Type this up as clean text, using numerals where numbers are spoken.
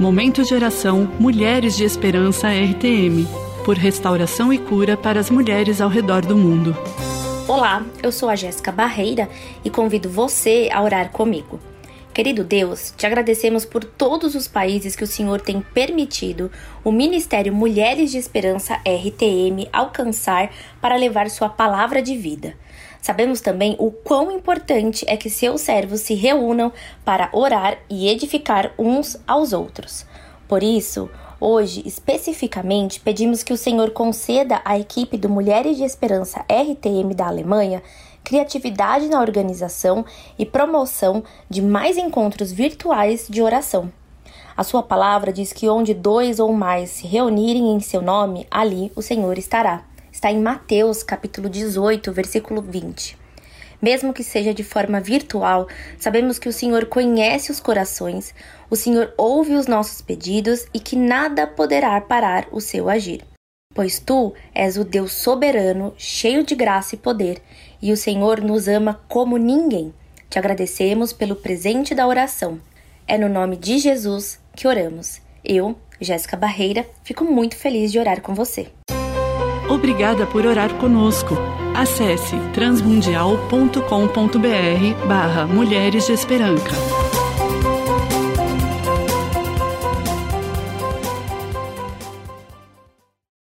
Momento de oração Mulheres de Esperança RTM, por restauração e cura para as mulheres ao redor do mundo. Olá, eu sou a Jéssica Barreira e convido você a orar comigo. Querido Deus, te agradecemos por todos os países que o Senhor tem permitido o Ministério Mulheres de Esperança RTM alcançar para levar sua palavra de vida. Sabemos também o quão importante é que seus servos se reúnam para orar e edificar uns aos outros. Por isso, hoje, especificamente, pedimos que o Senhor conceda à equipe do Mulheres de Esperança RTM da Alemanha criatividade na organização e promoção de mais encontros virtuais de oração. A sua palavra diz que onde 2 ou mais se reunirem em seu nome, ali o Senhor estará. Está em Mateus, capítulo 18, versículo 20. Mesmo que seja de forma virtual, sabemos que o Senhor conhece os corações, o Senhor ouve os nossos pedidos e que nada poderá parar o seu agir. Pois tu és o Deus soberano, cheio de graça e poder, e o Senhor nos ama como ninguém. Te agradecemos pelo presente da oração. É no nome de Jesus que oramos. Eu, Jéssica Barreira, fico muito feliz de orar com você. Obrigada por orar conosco. Acesse transmundial.com.br/Mulheres de Esperança.